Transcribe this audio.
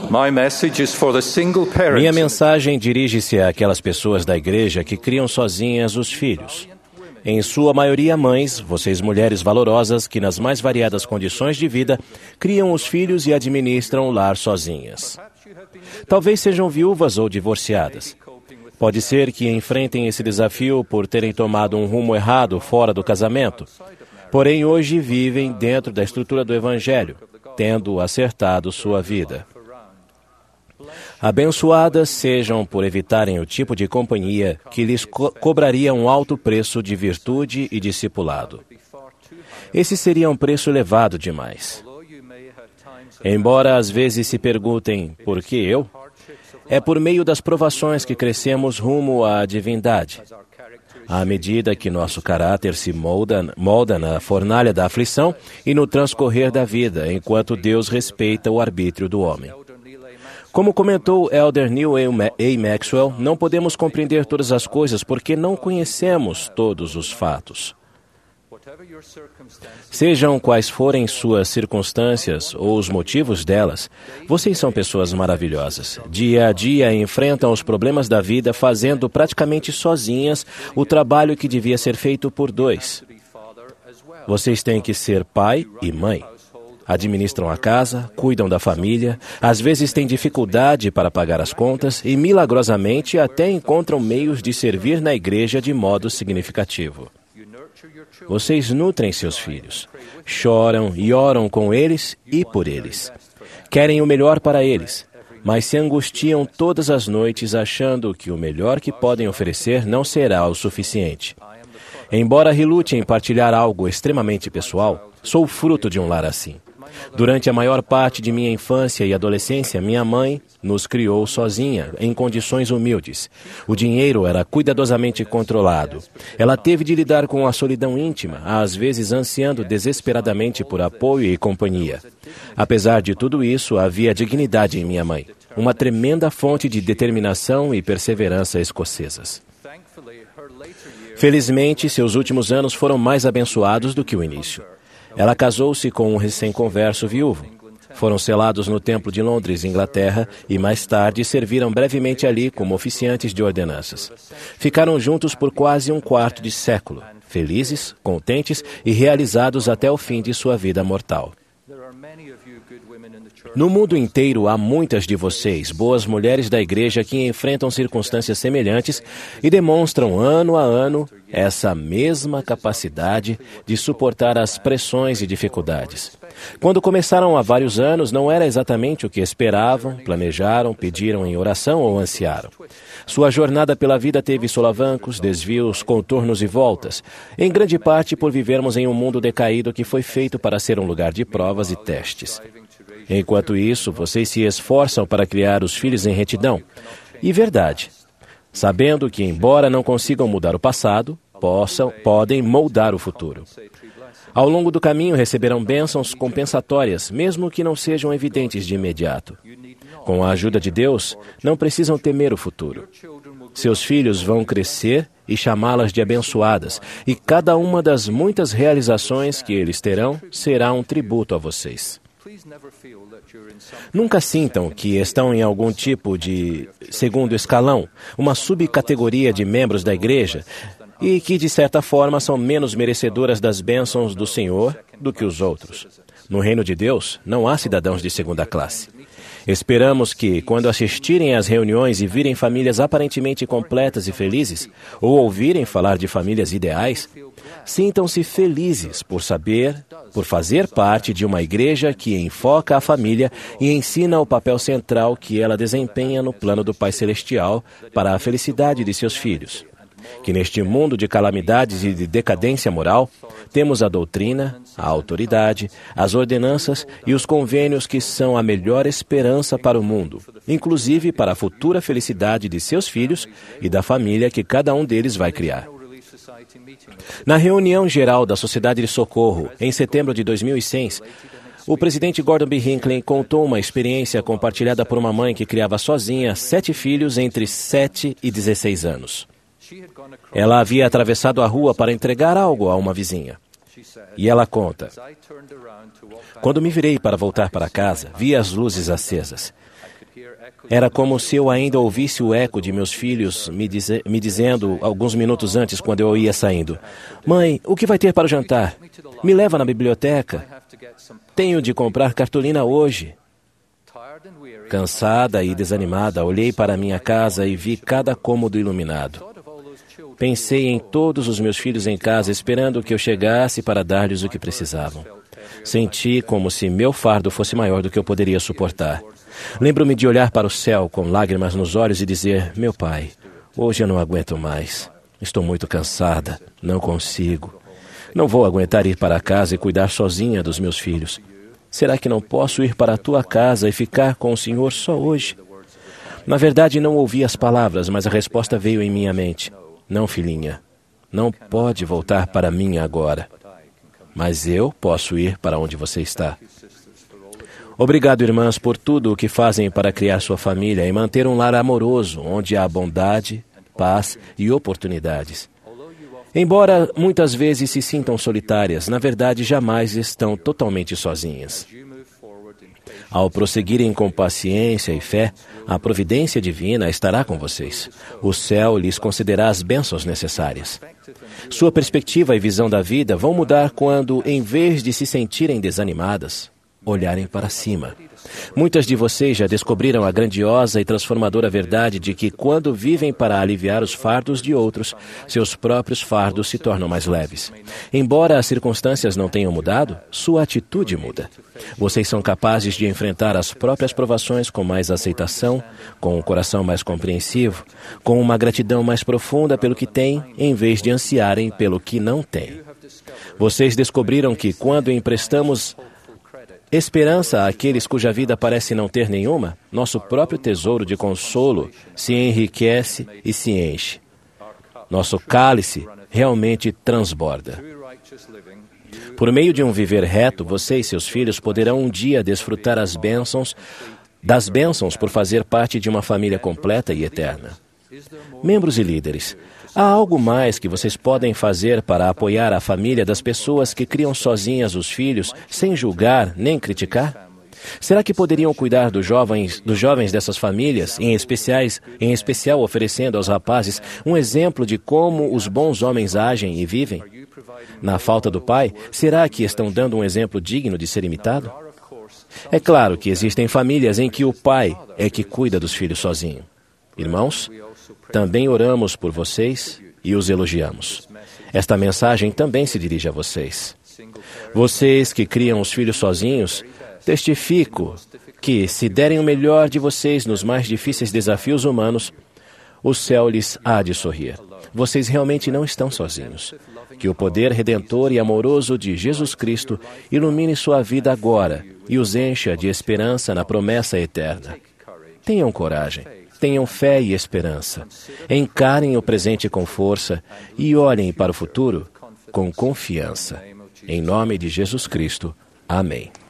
Minha mensagem dirige-se àquelas pessoas da igreja que criam sozinhas os filhos. Em sua maioria mães, vocês mulheres valorosas que nas mais variadas condições de vida criam os filhos e administram o lar sozinhas. Talvez sejam viúvas ou divorciadas. Pode ser que enfrentem esse desafio por terem tomado um rumo errado fora do casamento. Porém, hoje vivem dentro da estrutura do Evangelho, tendo acertado sua vida. Abençoadas sejam por evitarem o tipo de companhia que lhes cobraria um alto preço de virtude e discipulado. Esse seria um preço elevado demais. Embora às vezes se perguntem, por que eu? É por meio das provações que crescemos rumo à divindade. À medida que nosso caráter se molda na fornalha da aflição e no transcorrer da vida, enquanto Deus respeita o arbítrio do homem. Como comentou Elder Neil A. Maxwell, não podemos compreender todas as coisas porque não conhecemos todos os fatos. Sejam quais forem suas circunstâncias ou os motivos delas, vocês são pessoas maravilhosas. Dia a dia enfrentam os problemas da vida fazendo praticamente sozinhas o trabalho que devia ser feito por dois. Vocês têm que ser pai e mãe. Administram a casa, cuidam da família, às vezes têm dificuldade para pagar as contas e, milagrosamente, até encontram meios de servir na igreja de modo significativo. Vocês nutrem seus filhos, choram e oram com eles e por eles. Querem o melhor para eles, mas se angustiam todas as noites achando que o melhor que podem oferecer não será o suficiente. Embora relute em partilhar algo extremamente pessoal, sou fruto de um lar assim. Durante a maior parte de minha infância e adolescência, minha mãe nos criou sozinha, em condições humildes. O dinheiro era cuidadosamente controlado. Ela teve de lidar com a solidão íntima, às vezes ansiando desesperadamente por apoio e companhia. Apesar de tudo isso, havia dignidade em minha mãe, uma tremenda fonte de determinação e perseverança escocesas. Felizmente, seus últimos anos foram mais abençoados do que o início. Ela casou-se com um recém-converso viúvo. Foram selados no Templo de Londres, Inglaterra, e mais tarde serviram brevemente ali como oficiantes de ordenanças. Ficaram juntos por quase um quarto de século, felizes, contentes e realizados até o fim de sua vida mortal. No mundo inteiro há muitas de vocês, boas mulheres da igreja, que enfrentam circunstâncias semelhantes e demonstram ano a ano essa mesma capacidade de suportar as pressões e dificuldades. Quando começaram há vários anos, não era exatamente o que esperavam, planejaram, pediram em oração ou ansiaram. Sua jornada pela vida teve solavancos, desvios, contornos e voltas, em grande parte por vivermos em um mundo decaído que foi feito para ser um lugar de provas e testes. Enquanto isso, vocês se esforçam para criar os filhos em retidão e verdade, sabendo que, embora não consigam mudar o passado, podem moldar o futuro. Ao longo do caminho receberão bênçãos compensatórias, mesmo que não sejam evidentes de imediato. Com a ajuda de Deus, não precisam temer o futuro. Seus filhos vão crescer e chamá-las de abençoadas, e cada uma das muitas realizações que eles terão será um tributo a vocês. Nunca sintam que estão em algum tipo de segundo escalão, uma subcategoria de membros da igreja, e que, de certa forma, são menos merecedoras das bênçãos do Senhor do que os outros. No reino de Deus, não há cidadãos de segunda classe. Esperamos que, quando assistirem às reuniões e virem famílias aparentemente completas e felizes, ou ouvirem falar de famílias ideais, sintam-se felizes por fazer parte de uma igreja que enfoca a família e ensina o papel central que ela desempenha no plano do Pai Celestial para a felicidade de seus filhos. Que neste mundo de calamidades e de decadência moral, temos a doutrina, a autoridade, as ordenanças e os convênios que são a melhor esperança para o mundo, inclusive para a futura felicidade de seus filhos e da família que cada um deles vai criar. Na reunião geral da Sociedade de Socorro, em setembro de 2006, o presidente Gordon B. Hinckley contou uma experiência compartilhada por uma mãe que criava sozinha 7 filhos entre 7 e 16 anos. Ela havia atravessado a rua para entregar algo a uma vizinha. E ela conta: quando me virei para voltar para casa, vi as luzes acesas. Era como se eu ainda ouvisse o eco de meus filhos me dizendo, alguns minutos antes, quando eu ia saindo: "Mãe, o que vai ter para o jantar? Me leva na biblioteca. Tenho de comprar cartolina hoje." Cansada e desanimada, olhei para minha casa e vi cada cômodo iluminado. Pensei em todos os meus filhos em casa, esperando que eu chegasse para dar-lhes o que precisavam. Senti como se meu fardo fosse maior do que eu poderia suportar. Lembro-me de olhar para o céu com lágrimas nos olhos e dizer: "Meu Pai, hoje eu não aguento mais. Estou muito cansada, não consigo. Não vou aguentar ir para casa e cuidar sozinha dos meus filhos. Será que não posso ir para a tua casa e ficar com o Senhor só hoje?" Na verdade, não ouvi as palavras, mas a resposta veio em minha mente: "Não, filhinha, não pode voltar para mim agora. Mas eu posso ir para onde você está." Obrigado, irmãs, por tudo o que fazem para criar sua família e manter um lar amoroso, onde há bondade, paz e oportunidades. Embora muitas vezes se sintam solitárias, na verdade jamais estão totalmente sozinhas. Ao prosseguirem com paciência e fé, a providência divina estará com vocês. O céu lhes concederá as bênçãos necessárias. Sua perspectiva e visão da vida vão mudar quando, em vez de se sentirem desanimadas, olharem para cima. Muitas de vocês já descobriram a grandiosa e transformadora verdade de que, quando vivem para aliviar os fardos de outros, seus próprios fardos se tornam mais leves. Embora as circunstâncias não tenham mudado, sua atitude muda. Vocês são capazes de enfrentar as próprias provações com mais aceitação, com um coração mais compreensivo, com uma gratidão mais profunda pelo que têm, em vez de ansiarem pelo que não têm. Vocês descobriram que, quando emprestamos esperança àqueles cuja vida parece não ter nenhuma, nosso próprio tesouro de consolo se enriquece e se enche. Nosso cálice realmente transborda. Por meio de um viver reto, você e seus filhos poderão um dia desfrutar das bênçãos por fazer parte de uma família completa e eterna. Membros e líderes, há algo mais que vocês podem fazer para apoiar a família das pessoas que criam sozinhas os filhos, sem julgar nem criticar? Será que poderiam cuidar dos jovens dessas famílias, em especial oferecendo aos rapazes um exemplo de como os bons homens agem e vivem? Na falta do pai, será que estão dando um exemplo digno de ser imitado? É claro que existem famílias em que o pai é que cuida dos filhos sozinho. Irmãos, também oramos por vocês e os elogiamos. Esta mensagem também se dirige a vocês. Vocês que criam os filhos sozinhos, testifico que, se derem o melhor de vocês nos mais difíceis desafios humanos, o céu lhes há de sorrir. Vocês realmente não estão sozinhos. Que o poder redentor e amoroso de Jesus Cristo ilumine sua vida agora e os encha de esperança na promessa eterna. Tenham coragem. Tenham fé e esperança. Encarem o presente com força e olhem para o futuro com confiança. Em nome de Jesus Cristo. Amém.